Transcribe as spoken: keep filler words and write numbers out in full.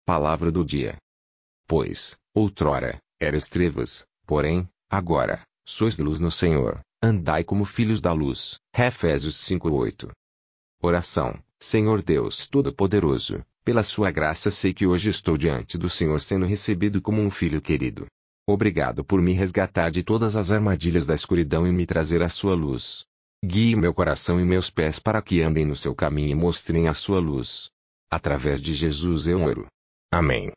Palavra do dia. Pois, outrora, eras trevas, porém, agora, sois luz no Senhor, andai como filhos da luz. Efésios cinco oito. Oração. Senhor Deus Todo-Poderoso, pela sua graça sei que hoje estou diante do Senhor sendo recebido como um filho querido. Obrigado por me resgatar de todas as armadilhas da escuridão e me trazer a sua luz. Guie meu coração e meus pés para que andem no seu caminho e mostrem a sua luz. Através de Jesus eu oro. Amém.